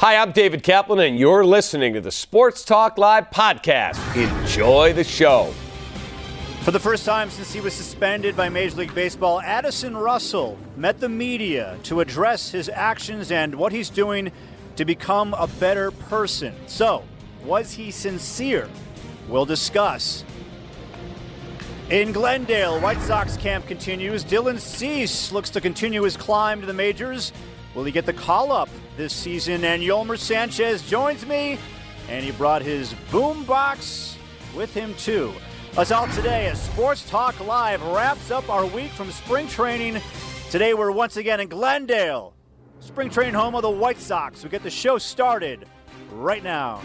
Hi, I'm David Kaplan, and you're listening to the Sports Talk Live podcast. Enjoy the show. For the first time since he was suspended by Major League Baseball, Addison Russell met the media to address his actions and what he's doing to become a better person. So, was he sincere? We'll discuss. In Glendale, White Sox camp continues. Dylan Cease looks to continue his climb to the majors. Will he get the call-up this season? And Yolmer Sanchez joins me, and he brought his boombox with him, too. That's all today as Sports Talk Live wraps up our week from spring training. Today we're once again in Glendale, spring training home of the White Sox. We get the show started right now.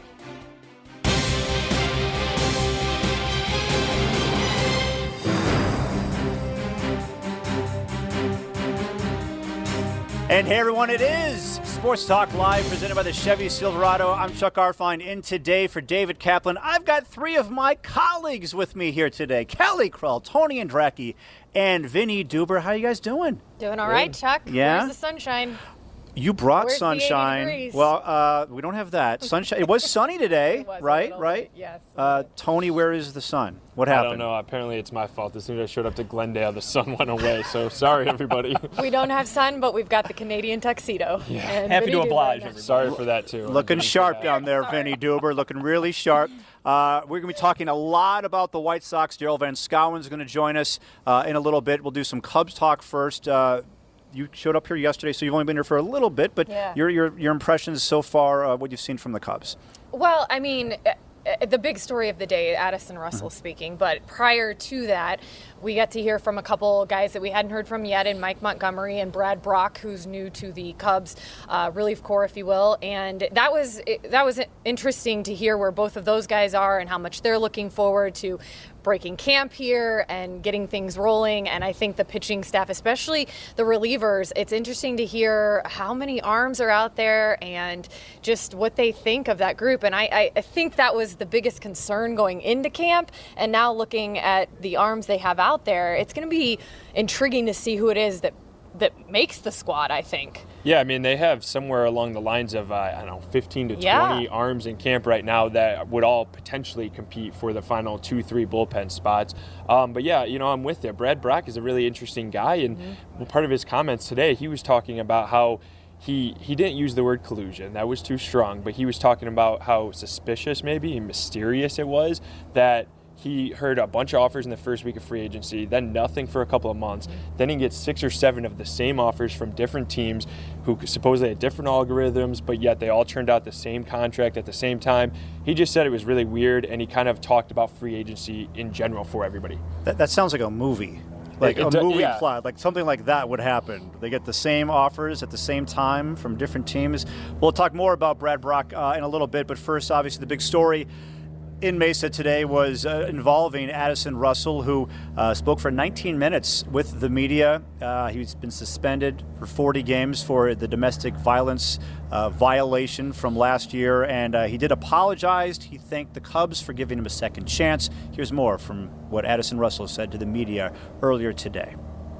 And hey everyone, it is Sports Talk Live presented by the Chevy Silverado. I'm Chuck Arfine in today for David Kaplan. I've got three of my colleagues with me here today. Kelly Krull, Tony Andracki, and Vinny Duber. How you guys doing? Doing all right, Chuck. Yeah? Where's the sunshine? You brought Where's sunshine. the 80 degrees? Well, we don't have that. Sunshine. It was sunny today, It was a right? little Right? bit, yes. Tony, where is the sun? What I happened? don't know. Apparently it's my fault. As soon as I showed up to Glendale, the sun went away. So sorry, everybody. We don't have sun, but we've got the Canadian tuxedo. Yeah. And Happy Vinny to Duber oblige, right now. everybody. Sorry for that, too. Looking sharp down there, Sorry. Vinny Duber, looking really sharp. We're going to be talking a lot about the White Sox. Daryl Van Schouwen's going to join us in a little bit. We'll do some Cubs talk first. You showed up here yesterday, so you've only been here for a little bit, but Yeah. your impressions so far, what you've seen from the Cubs. Well, I mean, the big story of the day, Addison Russell speaking, but prior to that, we got to hear from a couple guys that we hadn't heard from yet, in Mike Montgomery and Brad Brock, who's new to the Cubs relief corps, if you will. And that was interesting to hear where both of those guys are and how much they're looking forward to breaking camp here and getting things rolling. And I think the pitching staff, especially the relievers, it's interesting to hear how many arms are out there and just what they think of that group. And I think that was the biggest concern going into camp. And now looking at the arms they have out there, it's going to be intriguing to see who it is that makes the squad, I think. Yeah, I mean, they have somewhere along the lines of, 15 to 20 arms in camp right now that would all potentially compete for the final 2-3 bullpen spots. But yeah, I'm with you. Brad Brock is a really interesting guy, and part of his comments today, he was talking about how he didn't use the word collusion. That was too strong, but he was talking about how suspicious maybe and mysterious it was that he heard a bunch of offers in the first week of free agency, then nothing for a couple of months. Then he gets 6 or 7 of the same offers from different teams who supposedly had different algorithms, but yet they all turned out the same contract at the same time. He just said it was really weird, and he kind of talked about free agency in general for everybody. That sounds like a movie. Like a movie plot, like something like that would happen. They get the same offers at the same time from different teams. We'll talk more about Brad Brock in a little bit, but first, obviously, the big story in Mesa today was involving Addison Russell, who spoke for 19 minutes with the media. He's been suspended for 40 games for the domestic violence violation from last year, and he did apologize. He thanked the Cubs for giving him a second chance. Here's more from what Addison Russell said to the media earlier today.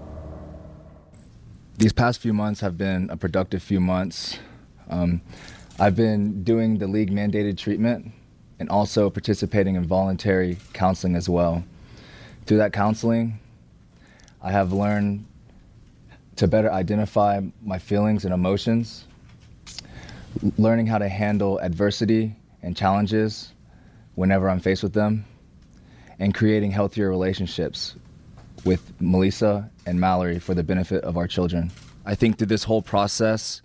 These past few months have been a productive few months. I've been doing the league-mandated treatment and also participating in voluntary counseling as well. Through that counseling, I have learned to better identify my feelings and emotions, learning how to handle adversity and challenges whenever I'm faced with them, and creating healthier relationships with Melissa and Mallory for the benefit of our children. I think through this whole process,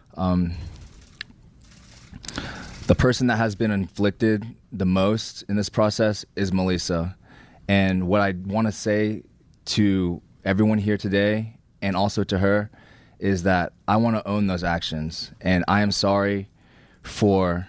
the person that has been inflicted the most in this process is Melissa. And what I want to say to everyone here today and also to her is that I want to own those actions. And I am sorry for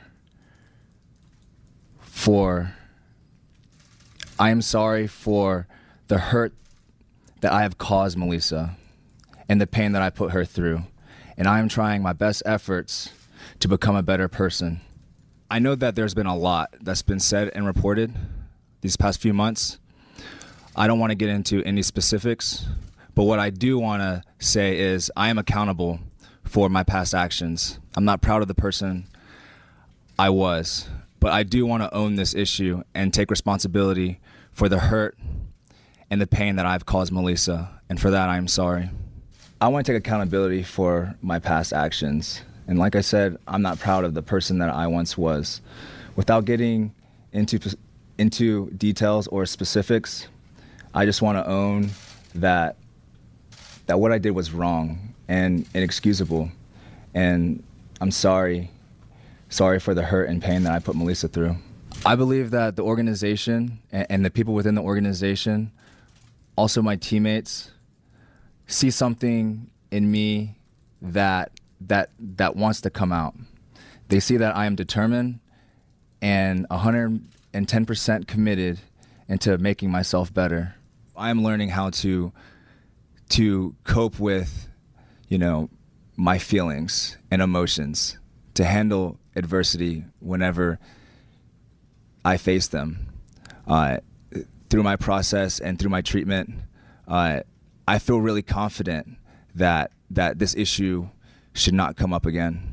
the hurt that I have caused Melissa and the pain that I put her through. And I am trying my best efforts to become a better person. I know that there's been a lot that's been said and reported these past few months. I don't want to get into any specifics, but what I do want to say is I am accountable for my past actions. I'm not proud of the person I was, but I do want to own this issue and take responsibility for the hurt and the pain that I've caused Melissa, and for that I am sorry. I want to take accountability for my past actions, and like I said, I'm not proud of the person that I once was. Without getting into details or specifics, I just want to own that what I did was wrong and inexcusable, and I'm sorry for the hurt and pain that I put Melissa through. I believe that the organization and the people within the organization, also my teammates, see something in me that wants to come out. They see that I am determined and 110% committed into making myself better. I am learning how to cope with, my feelings and emotions, to handle adversity whenever I face them. Through my process and through my treatment, I feel really confident that this issue should not come up again.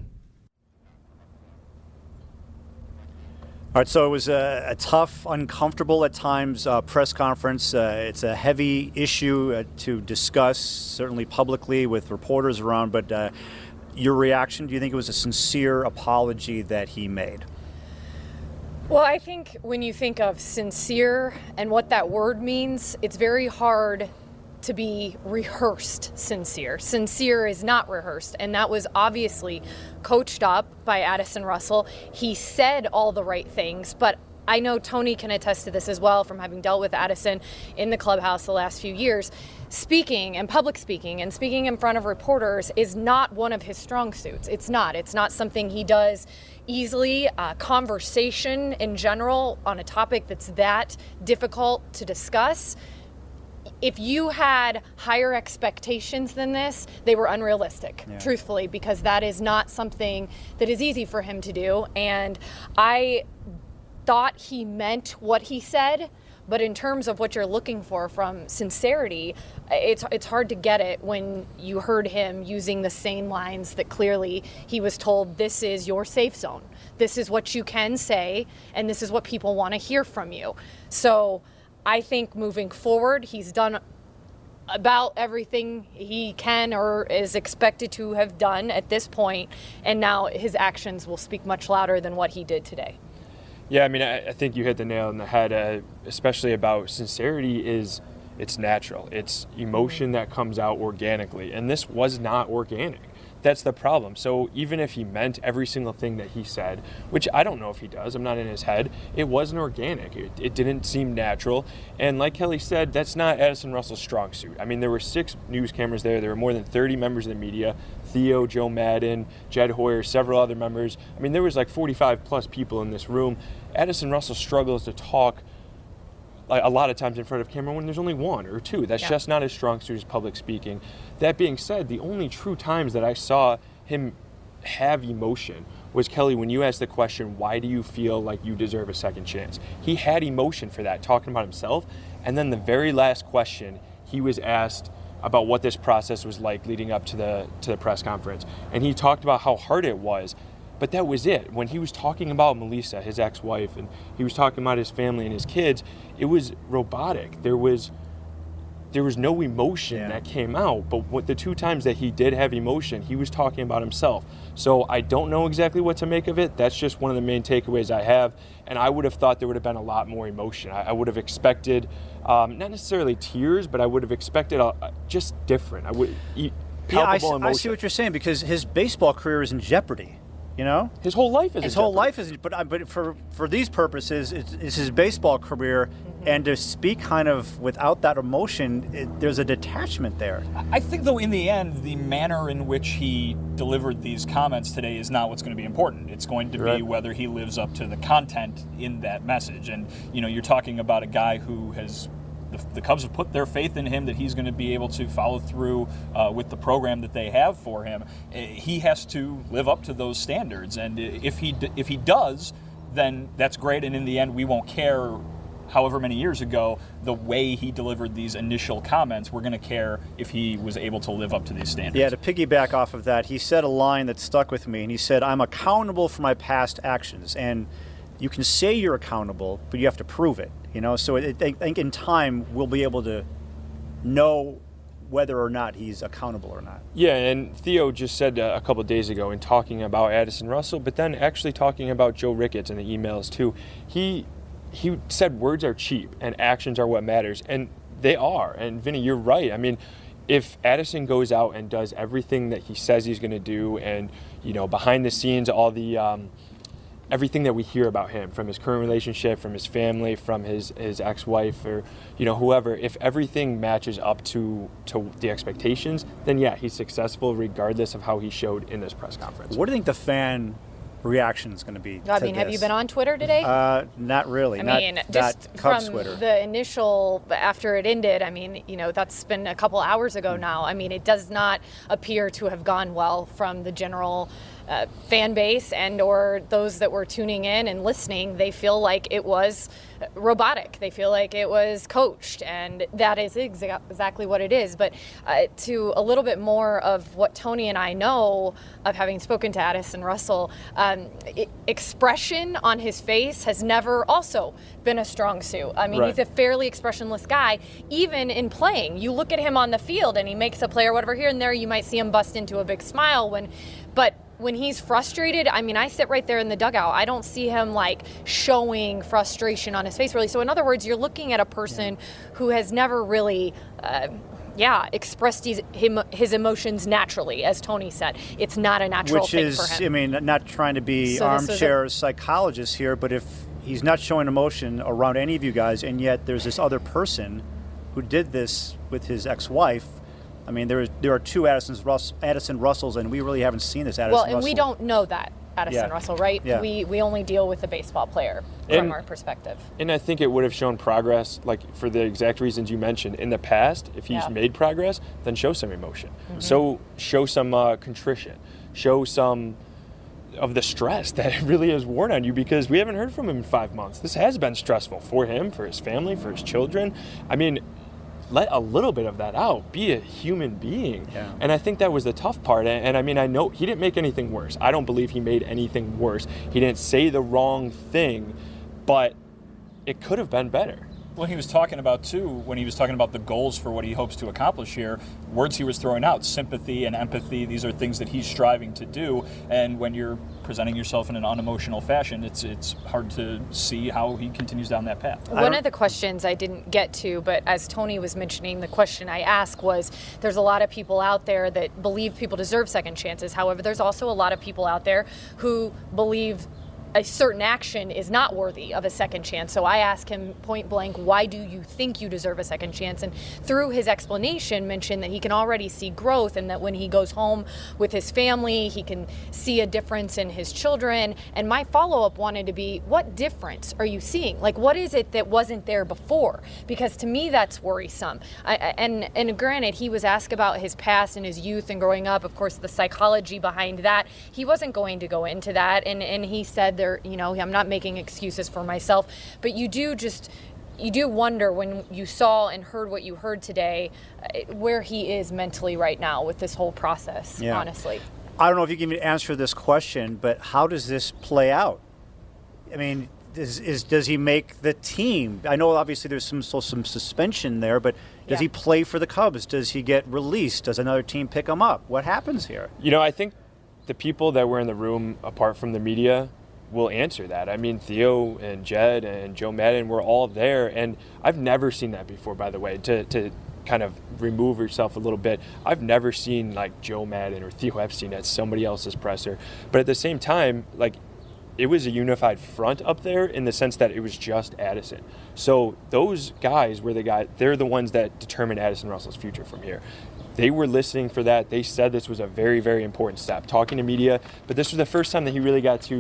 All right, so it was a tough, uncomfortable at times press conference. It's a heavy issue to discuss, certainly publicly with reporters around, but your reaction, do you think it was a sincere apology that he made? Well, I think when you think of sincere and what that word means, it's very hard to be rehearsed sincere. Sincere is not rehearsed, and that was obviously coached up by Addison Russell. He said all the right things, but I know Tony can attest to this as well from having dealt with Addison in the clubhouse the last few years. Speaking and public speaking and speaking in front of reporters is not one of his strong suits. It's not something he does easily. Conversation in general on a topic that's that difficult to discuss, if you had higher expectations than this, they were unrealistic, truthfully, because that is not something that is easy for him to do. And I thought he meant what he said, but in terms of what you're looking for from sincerity, it's hard to get it when you heard him using the same lines that clearly he was told, this is your safe zone. This is what you can say, and this is what people want to hear from you. So I think moving forward, he's done about everything he can or is expected to have done at this point, and now his actions will speak much louder than what he did today. Yeah, I mean, I think you hit the nail on the head, especially about sincerity it's natural. It's emotion that comes out organically, and this was not organic. That's the problem. So even if he meant every single thing that he said, which I don't know if he does, I'm not in his head, it wasn't organic. It didn't seem natural. And like Kelly said, that's not Addison Russell's strong suit. I mean, there were 6 news cameras there. There were more than 30 members of the media, Theo, Joe Madden, Jed Hoyer, several other members. I mean, there was like 45 plus people in this room. Addison Russell struggles to talk a lot of times in front of camera when there's only 1 or 2. That's just not his strong suit, is public speaking. That being said, the only true times that I saw him have emotion was, Kelly, when you asked the question, why do you feel like you deserve a second chance? He had emotion for that, talking about himself. And then the very last question, he was asked about what this process was like leading up to the press conference. And he talked about how hard it was. But that was it. When he was talking about Melissa, his ex-wife, and he was talking about his family and his kids, it was robotic. There was no emotion that came out. But the 2 times that he did have emotion, he was talking about himself. So I don't know exactly what to make of it. That's just one of the main takeaways I have. And I would have thought there would have been a lot more emotion. I would have expected, not necessarily tears, but I would have expected just different. Palpable emotion. I see what you're saying, because his baseball career is in jeopardy. You know, his whole life is. His whole life is, but for these purposes, it's his baseball career, and to speak kind of without that emotion, there's a detachment there. I think, though, in the end, the manner in which he delivered these comments today is not what's going to be important. It's going to be whether he lives up to the content in that message. And you're talking about a guy who has. The Cubs have put their faith in him that he's going to be able to follow through with the program that they have for him. He has to live up to those standards, and if he does, then that's great. And in the end, we won't care however many years ago, the way he delivered these initial comments, we're going to care if he was able to live up to these standards. Yeah, to piggyback off of that, he said a line that stuck with me, and he said, I'm accountable for my past actions. And you can say you're accountable, but you have to prove it. So I think in time we'll be able to know whether or not he's accountable or not. Yeah, and Theo just said a couple of days ago in talking about Addison Russell, but then actually talking about Joe Ricketts in the emails too, he said words are cheap and actions are what matters, and they are. And Vinny, you're right. I mean, if Addison goes out and does everything that he says he's going to do, and behind the scenes, all the everything that we hear about him, from his current relationship, from his family, from his ex-wife, or whoever, if everything matches up to the expectations, then yeah, he's successful regardless of how he showed in this press conference. What do you think the fan reaction is going to be? Have you been on Twitter today? Not really. Just Cubs from Twitter. The initial, after it ended, that's been a couple hours ago now. It does not appear to have gone well from the general fan base and or those that were tuning in and listening. They feel like it was robotic. They feel like it was coached, and that is exactly what it is. But to a little bit more of what Tony and I know of having spoken to Addison Russell, expression on his face has never also been a strong suit. Right. He's a fairly expressionless guy, even in playing. You look at him on the field and he makes a play or whatever here and there, you might see him bust into a big smile but when he's frustrated, I sit right there in the dugout. I don't see him showing frustration on his face really. So in other words, you're looking at a person who has never really expressed his emotions naturally, as Tony said. It's not a natural thing for him. Not trying to be armchair psychologist here, but if he's not showing emotion around any of you guys, and yet there's this other person who did this with his ex-wife, there are two Addison Russells, and we really haven't seen this Addison Russell. Well, and we don't know that Addison Russell, right? Yeah. We only deal with the baseball player from our perspective. And I think it would have shown progress, for the exact reasons you mentioned. In the past, if he's made progress, then show some emotion. Mm-hmm. So show some contrition. Show some of the stress that really has worn on you, because we haven't heard from him in 5 months. This has been stressful for him, for his family, for his children. Let a little bit of that out. Be a human being. Yeah. And I think that was the tough part. And I know he didn't make anything worse. I don't believe he made anything worse. He didn't say the wrong thing, but it could have been better. Well, he was talking about, too, when he was talking about the goals for what he hopes to accomplish here, words he was throwing out, sympathy and empathy, these are things that he's striving to do. And when you're presenting yourself in an unemotional fashion, it's hard to see how he continues down that path. One of the questions I didn't get to, but as Tony was mentioning, the question I asked was, there's a lot of people out there that believe people deserve second chances. However, there's also a lot of people out there who believe a certain action is not worthy of a second chance. So I asked him point blank, why do you think you deserve a second chance? And through his explanation, mentioned that he can already see growth, and that when he goes home with his family, he can see a difference in his children. And my follow-up wanted to be, what difference are you seeing? What is it that wasn't there before? Because to me, that's worrisome. And granted, he was asked about his past and his youth and growing up, of course, the psychology behind that. He wasn't going to go into that. And he said I'm not making excuses for myself, but you do wonder when you saw and heard what you heard today, where he is mentally right now with this whole process, honestly. I don't know if you can even answer this question, but how does this play out? Does he make the team? I know obviously there's some suspension there, but does he play for the Cubs? Does he get released? Does another team pick him up? What happens here? I think the people that were in the room, apart from the media, will answer that. Theo and Jed and Joe Maddon were all there, and I've never seen that before, by the way, to kind of remove yourself a little bit. I've never seen Joe Maddon or Theo Epstein at somebody else's presser, but at the same time, it was a unified front up there in the sense that it was just Addison. So those guys were they're the ones that determine Addison Russell's future from here. They were listening for that. They said this was a very, very important step, talking to media, but this was the first time that he really got to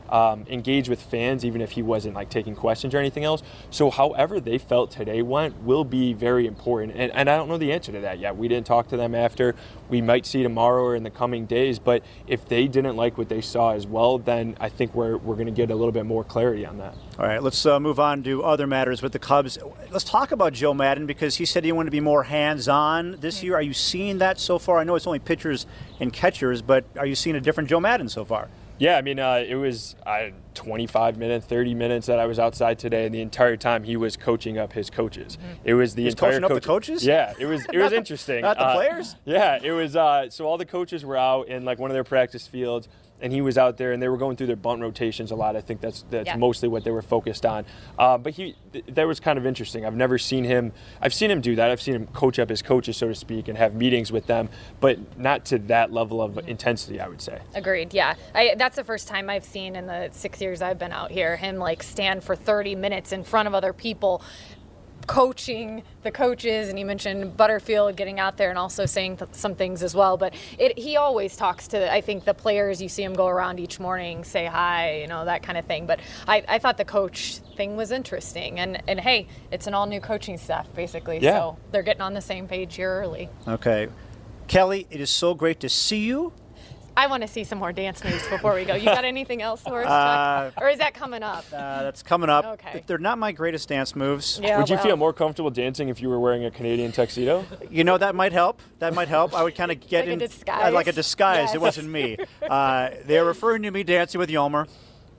engage with fans, even if he wasn't like taking questions or anything else. So however they felt today went will be very important. And I don't know the answer to that yet. We didn't talk to them after. We might see tomorrow or in the coming days. But if they didn't like what they saw as well, then I think we're going to get a little bit more clarity on that. All right, let's move on to other matters with the Cubs. Let's talk about Joe Maddon, because he said he wanted to be more hands-on this year. Are you seeing that so far? I know it's only pitchers and catchers, but are you seeing a different Joe Maddon so far? Yeah, I mean, it was 25 minutes, 30 minutes that I was outside today, and the entire time he was coaching up his coaches. It was the entire coaching up the coaches? Yeah, it was interesting. Not the players? Yeah, it was. So all the coaches were out in like one of their practice fields, and he was out there, and they were going through their bunt rotations a lot. I think that's mostly what they were focused on. But that was kind of interesting. I've never seen him. I've seen him do that. I've seen him coach up his coaches, so to speak, and have meetings with them, but not to that level of intensity, I would say. Agreed. Yeah, that's the first time I've seen in the 6 years I've been out here him like stand for 30 minutes in front of other people, coaching the coaches. And you mentioned Butterfield getting out there and also saying some things as well, but he always talks to, I think, the players. You see him go around each morning, say hi, that kind of thing. But I thought the coach thing was interesting, and hey, it's an all new coaching staff basically, so they're getting on the same page here early. Okay, Kelly, it is so great to see you. I want to see some more dance moves before we go. You got anything else for us, Chuck? Or is that coming up? That's coming up. Okay. They're not my greatest dance moves. Yeah, Would you feel more comfortable dancing if you were wearing a Canadian tuxedo? That might help. I would kind of get like a disguise. Like a disguise. Yes. It wasn't me. They're referring to me dancing with Yolmer.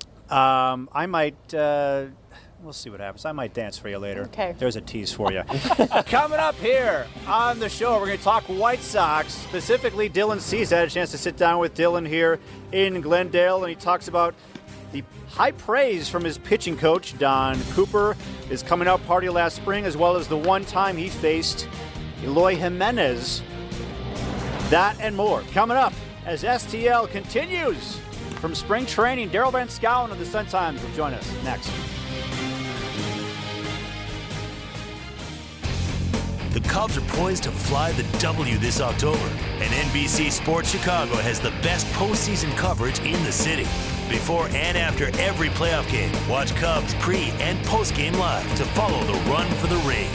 I might. We'll see what happens. I might dance for you later. Okay. There's a tease for you. Coming up here on the show, we're going to talk White Sox, specifically Dylan Cease. I had a chance to sit down with Dylan here in Glendale, and he talks about the high praise from his pitching coach, Don Cooper, his coming out party last spring, as well as the one time he faced Eloy Jimenez. That and more coming up as STL continues from spring training. Daryl Van Schouwen of the Sun-Times will join us next. The Cubs are poised to fly the W this October, and NBC Sports Chicago has the best postseason coverage in the city. Before and after every playoff game, watch Cubs pre- and post-game live to follow the run for the ring.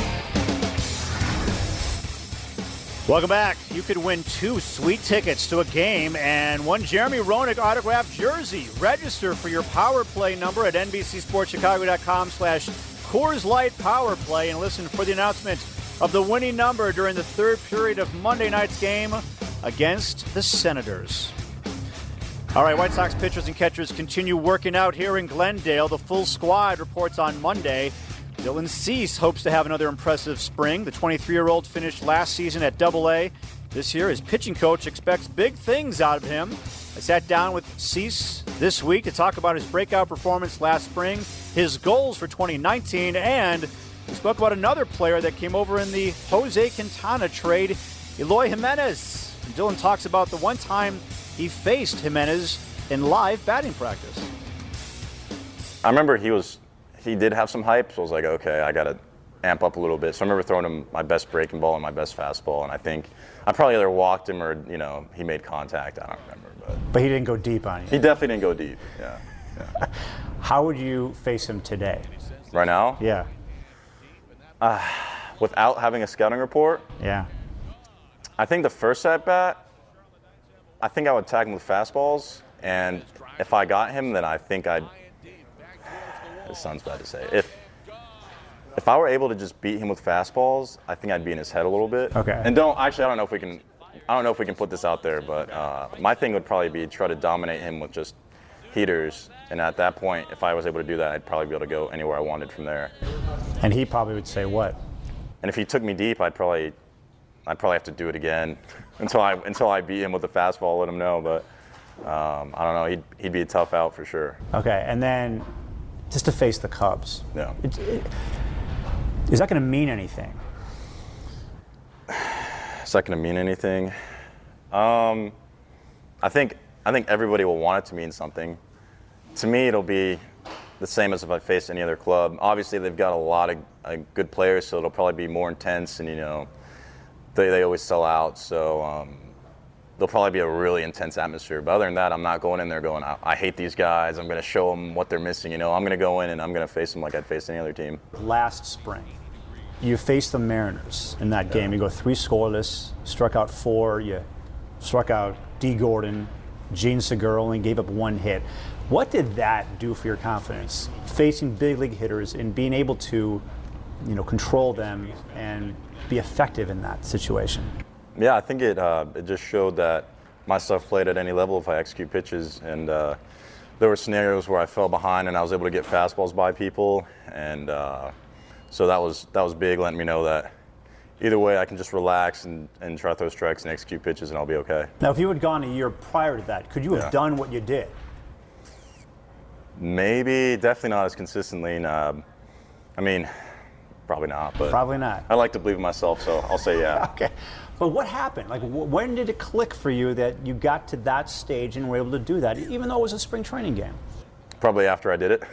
Welcome back. You could win 2 sweet tickets to a game and 1 Jeremy Roenick autographed jersey. Register for your Power Play number at NBCSportsChicago.com/Coors Light Power Play and listen for the announcement of the winning number during the third period of Monday night's game against the Senators. All right, White Sox pitchers and catchers continue working out here in Glendale. The full squad reports on Monday. Dylan Cease hopes to have another impressive spring. The 23-year-old finished last season at AA. This year, his pitching coach expects big things out of him. I sat down with Cease this week to talk about his breakout performance last spring, his goals for 2019, and we spoke about another player that came over in the Jose Quintana trade, Eloy Jimenez. And Dylan talks about the one time he faced Jimenez in live batting practice. I remember he did have some hype, so I was like, okay, I got to amp up a little bit. So I remember throwing him my best breaking ball and my best fastball, and I think I probably either walked him or, he made contact. I don't remember. But he didn't go deep on you. He definitely didn't go deep, yeah. How would you face him today? Right now? Yeah. Without having a scouting report? Yeah. I think the first at-bat, I think I would tag him with fastballs, and if I got him, then I think this sounds bad to say. If I were able to just beat him with fastballs, I think I'd be in his head a little bit. Okay. And I don't know if we can put this out there, but my thing would probably be try to dominate him with just heaters, and at that point, if I was able to do that, I'd probably be able to go anywhere I wanted from there. And he probably would say what? And if he took me deep, I'd probably have to do it again until I beat him with a fastball, let him know. But I don't know. He'd be a tough out for sure. Okay, and then just to face the Cubs. Yeah. Is that going to mean anything? Is that going to mean anything? I think everybody will want it to mean something. To me, it'll be the same as if I faced any other club. Obviously, they've got a lot of good players, so it'll probably be more intense, and they always sell out. So there'll probably be a really intense atmosphere. But other than that, I'm not going in there going, I hate these guys. I'm going to show them what they're missing. I'm going to go in and I'm going to face them like I'd face any other team. Last spring, you faced the Mariners in that game. You go 3 scoreless, struck out 4. You struck out D. Gordon, Gene Segura, only gave up 1 hit. What did that do for your confidence, facing big league hitters and being able to, control them and be effective in that situation? Yeah, I think it just showed that my stuff played at any level if I execute pitches. And there were scenarios where I fell behind and I was able to get fastballs by people. And so that was big, letting me know that either way I can just relax and try to throw strikes and execute pitches and I'll be okay. Now, if you had gone a year prior to that, could you have done what you did? Maybe, definitely not as consistently. Probably not. But probably not. I like to believe in myself, so I'll say yeah. Okay. But what happened? Like, when did it click for you that you got to that stage and were able to do that, even though it was a spring training game? Probably after I did it.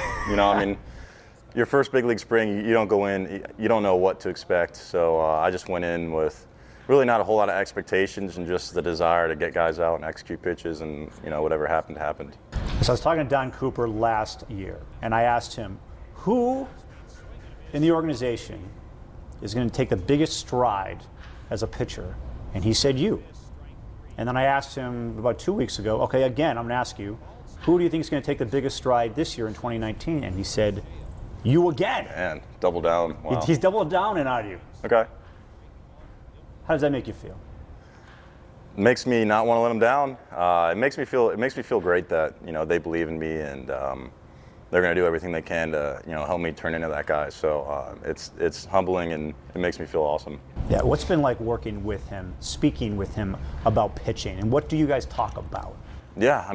Your first big league spring, you don't go in, you don't know what to expect. So I just went in with really not a whole lot of expectations and just the desire to get guys out and execute pitches, and whatever happened happened. So I was talking to Don Cooper last year, and I asked him, who in the organization is going to take the biggest stride as a pitcher? And he said you. And then I asked him about 2 weeks ago, okay, again, I'm going to ask you, who do you think is going to take the biggest stride this year in 2019? And he said, you again. Man, double down. Wow. He's doubled down and on you. Okay. How does that make you feel? It makes me not want to let them down. It makes me feel great that they believe in me, and they're going to do everything they can to help me turn into that guy. So it's humbling, and it makes me feel awesome. Yeah, what's been like working with him, speaking with him about pitching, and what do you guys talk about? Yeah,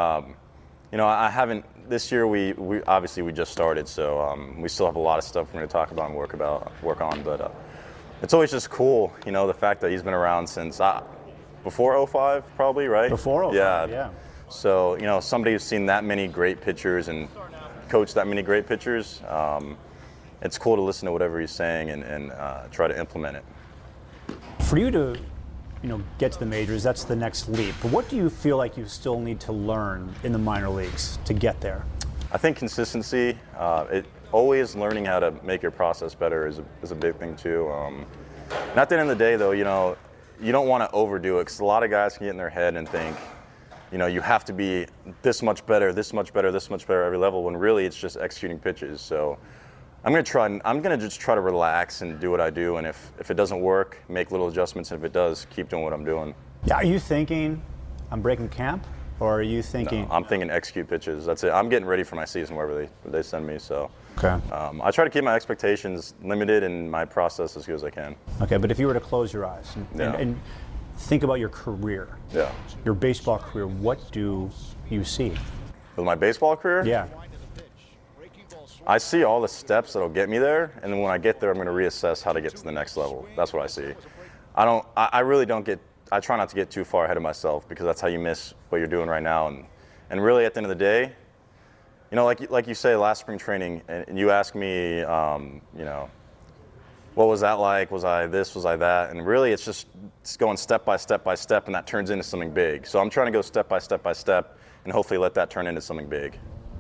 I haven't. This year we obviously we just started, so we still have a lot of stuff we're going to talk about and work on. But it's always just cool, the fact that he's been around since before 05, probably, right? Before 05, yeah. So somebody who's seen that many great pitchers and coached that many great pitchers, it's cool to listen to whatever he's saying and try to implement it. For you to get to the majors, that's the next leap. But what do you feel like you still need to learn in the minor leagues to get there? I think consistency. Always learning how to make your process better is a big thing too. And at the end of the day, though, you don't want to overdo it, because a lot of guys can get in their head and think, you have to be this much better, this much better, this much better every level, when really it's just executing pitches. So I'm going to just try to relax and do what I do, and if it doesn't work, make little adjustments, and if it does, keep doing what I'm doing. Yeah, are you thinking I'm breaking camp, or are you thinking? No, I'm thinking execute pitches. That's it. I'm getting ready for my season wherever they send me. So okay. I try to keep my expectations limited and my process as good as I can. Okay, but if you were to close your eyes and think about your career, your baseball career, what do you see? With my baseball career? Yeah. I see all the steps that'll get me there, and then when I get there, I'm going to reassess how to get to the next level. That's what I see. I try not to get too far ahead of myself, because that's how you miss what you're doing right now. And really, at the end of the day, like you say, last spring training, and you ask me, what was that like? Was I this? Was I that? And really, it's going step by step by step, and that turns into something big. So I'm trying to go step by step by step, and hopefully let that turn into something big.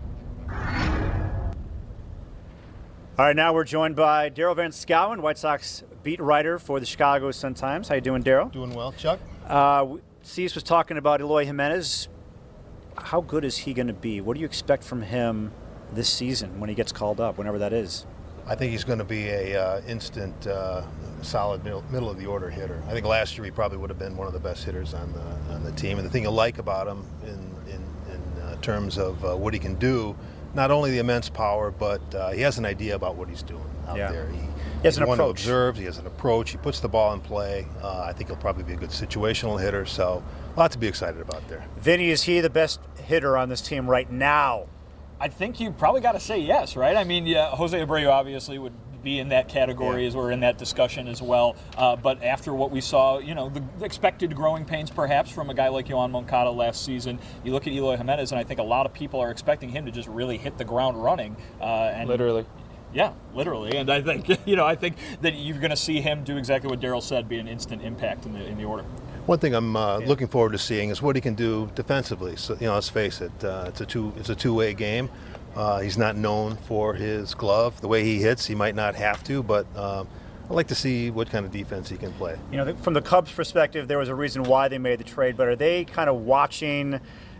All right, now we're joined by Daryl Van Schouwen, White Sox beat writer for the Chicago Sun-Times. How you doing, Daryl? Doing well, Chuck. Cease was talking about Eloy Jimenez. How good is he going to be? What do you expect from him this season when he gets called up, whenever that is? I think he's going to be a instant, solid middle of the order hitter. I think last year he probably would have been one of the best hitters on the team. And the thing you like about him in terms of what he can do, not only the immense power, but he has an idea about what he's doing out there. He has an approach. Observes. He has an approach. He puts the ball in play. I think he'll probably be a good situational hitter. So a lot to be excited about there. Vinny, is he the best hitter on this team right now? I think you probably got to say yes, right? I mean, Jose Abreu obviously would be in that category as we're in that discussion as well. But after what we saw, the expected growing pains perhaps from a guy like Yoan Moncada last season, you look at Eloy Jimenez, and I think a lot of people are expecting him to just really hit the ground running. Literally. Yeah, literally. And I think, I think that you're going to see him do exactly what Daryl said, be an instant impact in the order. One thing I'm looking forward to seeing is what he can do defensively. So, let's face it, it's a two-way game. He's not known for his glove. The way he hits, he might not have to, but I'd like to see what kind of defense he can play. From the Cubs' perspective, there was a reason why they made the trade, but are they kind of watching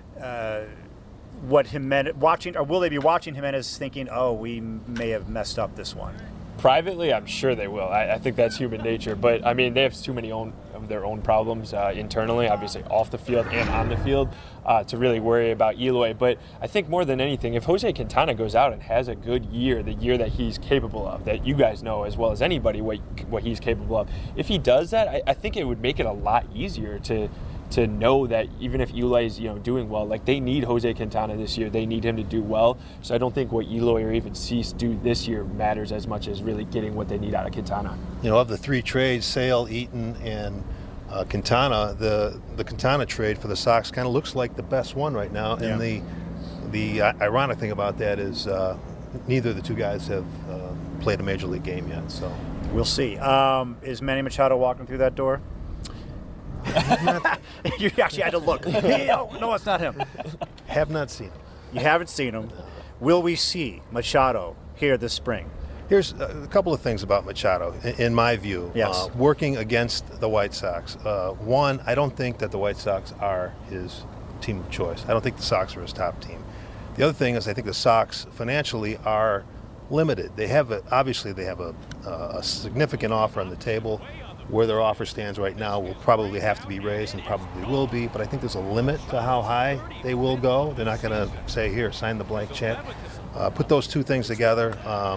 or will they be watching Jimenez thinking, oh, we may have messed up this one? Privately, I'm sure they will. I think that's human nature. But, I mean, they have too many of their own problems internally, obviously off the field and on the field, to really worry about Eloy. But I think more than anything, if Jose Quintana goes out and has a good year, the year that he's capable of, that you guys know as well as anybody what he's capable of, if he does that, I think it would make it a lot easier to know that even if Eloy is doing well, like they need Jose Quintana this year, they need him to do well. So I don't think what Eloy or even Cease do this year matters as much as really getting what they need out of Quintana. Of the three trades, Sale, Eaton, and Quintana, the Quintana trade for the Sox kind of looks like the best one right now. Yeah. And the ironic thing about that is neither of the two guys have played a major league game yet. So we'll see. Is Manny Machado walking through that door? You actually had to look. No, it's not him. Have not seen him. You haven't seen him. No. Will we see Machado here this spring? Here's a couple of things about Machado, in my view. Yes. Working against the White Sox. One, I don't think that the White Sox are his team of choice. I don't think the Sox are his top team. The other thing is I think the Sox financially are limited. They have obviously a significant offer on the table. Where their offer stands right now will probably have to be raised and probably will be, but I think there's a limit to how high they will go. They're not going to say, here, sign the blank check. Put those two things together.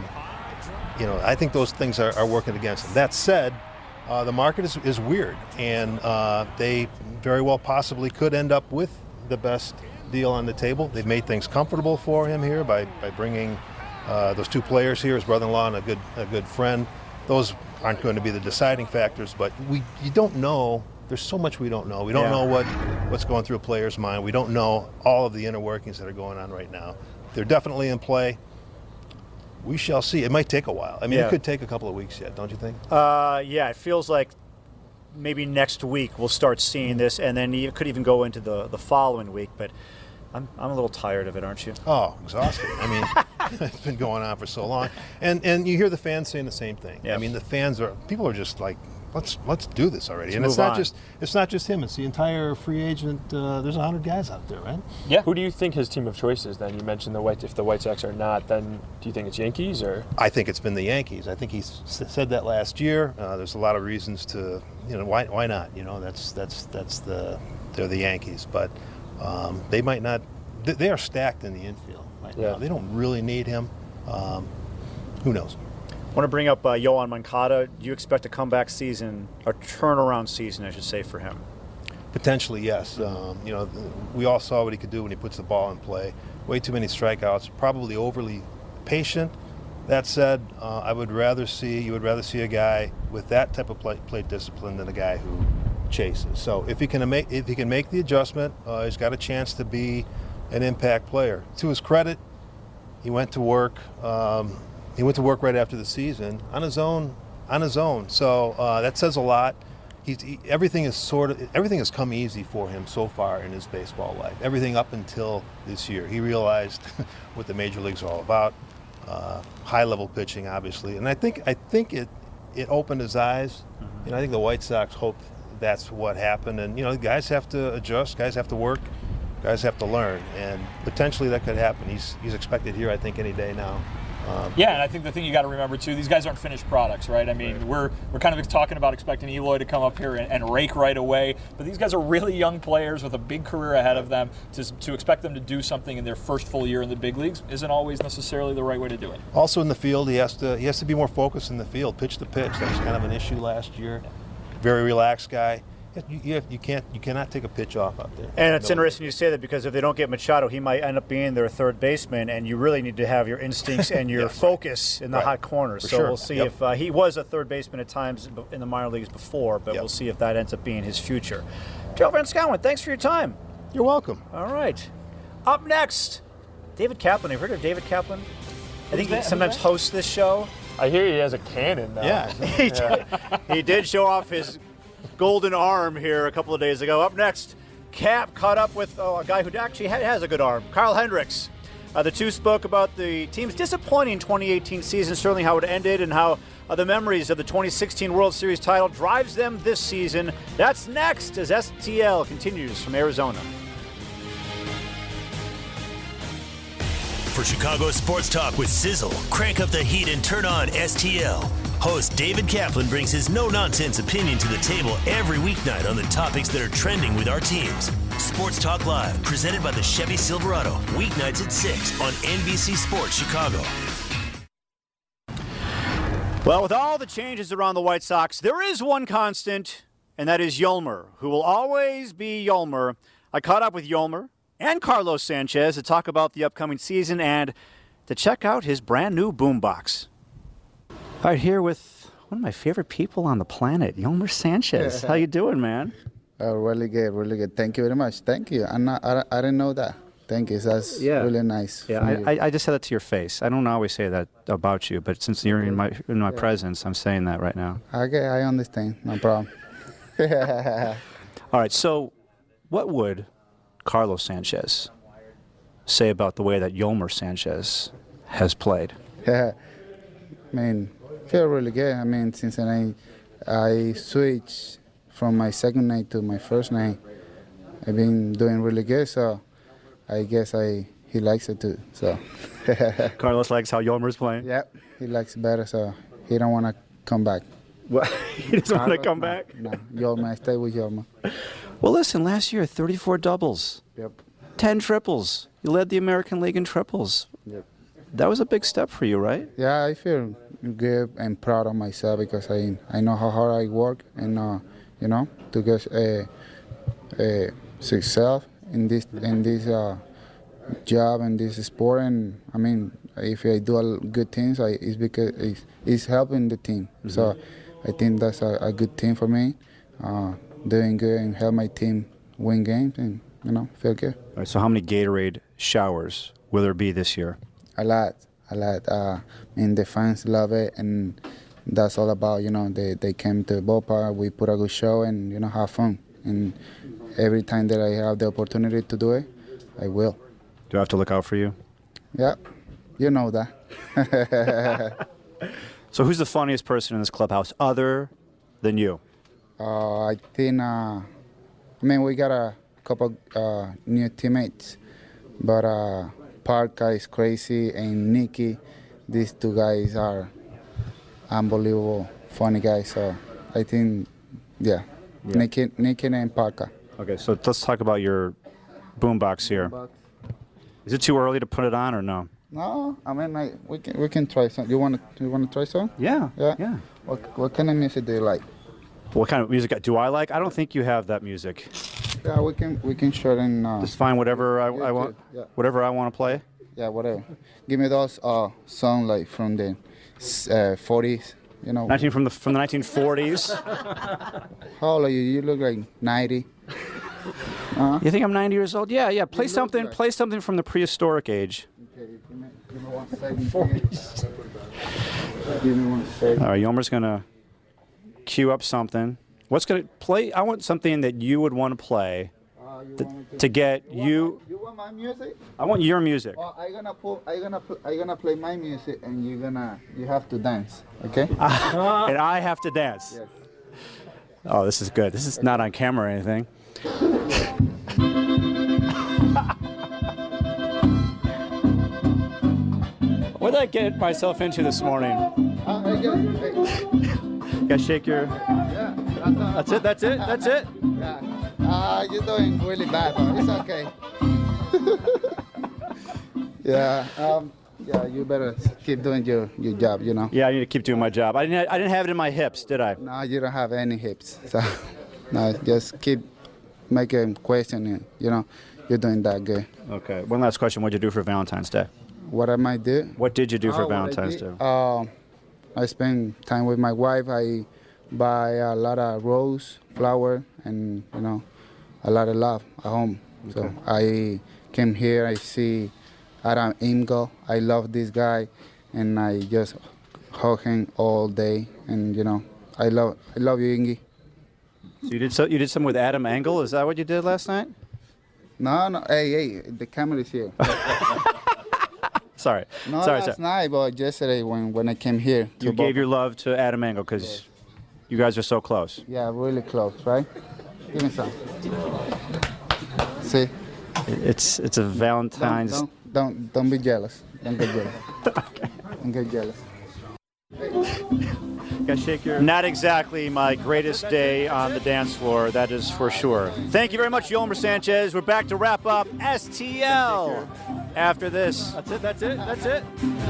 I think those things are working against them. That said, the market is weird, and they very well possibly could end up with the best deal on the table. They've made things comfortable for him here by bringing those two players here, his brother-in-law and a good friend. Those aren't going to be the deciding factors, but you don't know. There's so much we don't know. We don't know what's going through a player's mind. We don't know all of the inner workings that are going on right now. They're definitely in play. We shall see. It might take a while. I mean, it could take a couple of weeks yet, don't you think? It feels like maybe next week we'll start seeing this, and then it could even go into the following week, but I'm a little tired of it, aren't you? Oh, exhausted. I mean, it's been going on for so long. And you hear the fans saying the same thing. Yeah. I mean, people are just like, let's do this already. And it's not just him, it's the entire free agent. There's 100 guys out there, right? Yeah. Who do you think his team of choice is then? You mentioned if the White Sox are not, then do you think it's Yankees or? I think it's been the Yankees. I think he said that last year. There's a lot of reasons to, why not? They're the Yankees, but they might not. They are stacked in the infield right now. They don't really need him. Who knows? I want to bring up Yoan Moncada. Do you expect a comeback season, or turnaround season, I should say, for him? Potentially, yes. We all saw what he could do when he puts the ball in play. Way too many strikeouts. Probably overly patient. That said, you would rather see a guy with that type of plate discipline than a guy who chases. So if he can make the adjustment, he's got a chance to be an impact player. To his credit, he went to work. He went to work right after the season on his own. So that says a lot. Everything has come easy for him so far in his baseball life. Everything up until this year. He realized what the major leagues are all about. High-level pitching, obviously, and I think it opened his eyes. I think the White Sox hoped that's what happened, and guys have to adjust, guys have to work, guys have to learn, and potentially that could happen. He's expected here, I think, any day now. And I think the thing you got to remember too, these guys aren't finished products, right? I mean, we're kind of talking about expecting Eloy to come up here and rake right away, but these guys are really young players with a big career ahead of them. To expect them to do something in their first full year in the big leagues isn't always necessarily the right way to do it. Also in the field, he has to be more focused in the field, pitch to pitch. That was kind of an issue last year. Very relaxed guy. You cannot take a pitch off out there. And it's interesting you say that, because if they don't get Machado, he might end up being their third baseman, and you really need to have your instincts and your focus in the hot corner. So we'll see if he was a third baseman at times in the minor leagues before, but we'll see if that ends up being his future. Joe Van Schouwen, thanks for your time. You're welcome. All right. Up next, David Kaplan. Have you heard of David Kaplan? I think he sometimes hosts this show. I hear he has a cannon now. Yeah. He did show off his golden arm here a couple of days ago. Up next, Cap caught up with a guy who actually has a good arm, Carl Hendricks. The two spoke about the team's disappointing 2018 season, certainly how it ended, and how the memories of the 2016 World Series title drives them this season. That's next as STL continues from Arizona. For Chicago Sports Talk with Sizzle, crank up the heat and turn on STL. Host David Kaplan brings his no-nonsense opinion to the table every weeknight on the topics that are trending with our teams. Sports Talk Live, presented by the Chevy Silverado, weeknights at 6 on NBC Sports Chicago. Well, with all the changes around the White Sox, there is one constant, and that is Yolmer, who will always be Yolmer. I caught up with Yolmer and Carlos Sanchez to talk about the upcoming season and to check out his brand new boombox. All right, here with one of my favorite people on the planet, Yolmer Sanchez. How you doing, man? Really good, really good. Thank you very much. Thank you. I didn't know that. Thank you. That's really nice. Yeah, I just said that to your face. I don't always say that about you, but since you're in my presence, I'm saying that right now. Okay, I understand. No problem. All right, so what would Carlos Sanchez say about the way that Yolmer Sanchez has played? I mean, feel really good. I mean, since I switched from my second night to my first night, I've been doing really good. So I guess he likes it too. So Carlos likes how Yolmer's playing. Yep, he likes it better. So he don't want to come back. What? He doesn't want to come back? No, Yolmer, I stay with Yolmer. Well, listen, last year, 34 doubles. Yep. 10 triples. You led the American League in triples. Yep. That was a big step for you, right? Yeah, I feel good and proud of myself because I know how hard I work and to get a success in this job and this sport. And I mean, if I do good things, it's because it's helping the team. Mm-hmm. So I think that's a good thing for me. Doing good and help my team win games and feel good. All right, so how many Gatorade showers will there be this year? A lot. And the fans love it, and that's all about, they came to the ballpark, we put a good show and, have fun. And every time that I have the opportunity to do it, I will. Do I have to look out for you? Yeah, you know that. So who's the funniest person in this clubhouse other than you? I think, we got a couple new teammates, but Parker is crazy, and Nicky, these two guys are unbelievable, funny guys. So I think, Nicky and Parker. Okay, so let's talk about your boombox here. Is it too early to put it on or no? No, we can try some. You want to try some? Yeah. What kind of music do you like? What kind of music do I like? I don't think you have that music. Yeah, we can share and just find whatever I want. Yeah. Whatever I want to play. Yeah, whatever. Give me those songs like from the 40s. 19 from the 1940s. How old are you? You look like 90. You think I'm 90 years old? Yeah. Play something. Play something from the prehistoric age. Okay, give me 1 second. 40s. Give me 1 second. All right, Yolmer's gonna cue up something. What's gonna play? I want something that you would want to play to get you. You want my music? I want your music. Well, I'm gonna play my music, and you have to dance. Okay? And I have to dance. Yes. Oh, this is good. This is not on camera or anything. What did I get myself into this morning? Gotta shake your. Yeah. That's it. Yeah. You're doing really bad, but it's okay. Yeah. You better keep doing your job. Yeah, I need to keep doing my job. I didn't have it in my hips, did I? No, you don't have any hips. So, no, just keep making questions. You're doing that good. Okay. One last question. What did you do for Valentine's Day? What am I doing? What did you do for Valentine's Day? I spend time with my wife. I buy a lot of rose, flower, and a lot of love at home. Okay. So I came here. I see Adam Engel. I love this guy, and I just hug him all day. And I love you, Ingy. So you did some with Adam Engel. Is that what you did last night? No. Hey, the camera is here. Sorry. Last night, but yesterday when I came here. You gave your love to Adam Engel because you guys are so close. Yeah, really close, right? Give me some. See? It's a Valentine's. Don't be jealous. Don't get jealous. Okay. Don't get jealous. Not exactly my greatest day on the dance floor, that is for sure. Thank you very much, Yolmer Sanchez. We're back to wrap up STL after this. That's it.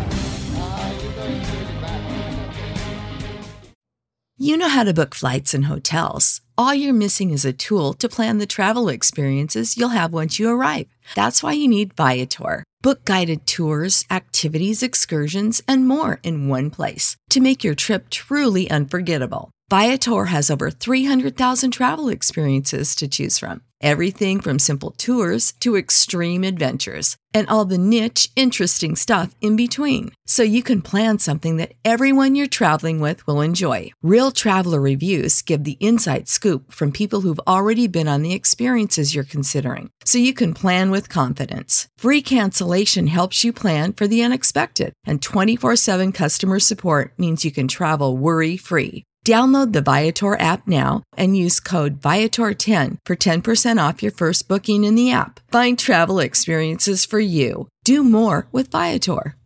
You know how to book flights and hotels. All you're missing is a tool to plan the travel experiences you'll have once you arrive. That's why you need Viator. Book guided tours, activities, excursions, and more in one place to make your trip truly unforgettable. Viator has over 300,000 travel experiences to choose from. Everything from simple tours to extreme adventures and all the niche, interesting stuff in between. So you can plan something that everyone you're traveling with will enjoy. Real traveler reviews give the inside scoop from people who've already been on the experiences you're considering. So you can plan with confidence. Free cancellation helps you plan for the unexpected. And 24/7 customer support means you can travel worry-free. Download the Viator app now and use code Viator10 for 10% off your first booking in the app. Find travel experiences for you. Do more with Viator.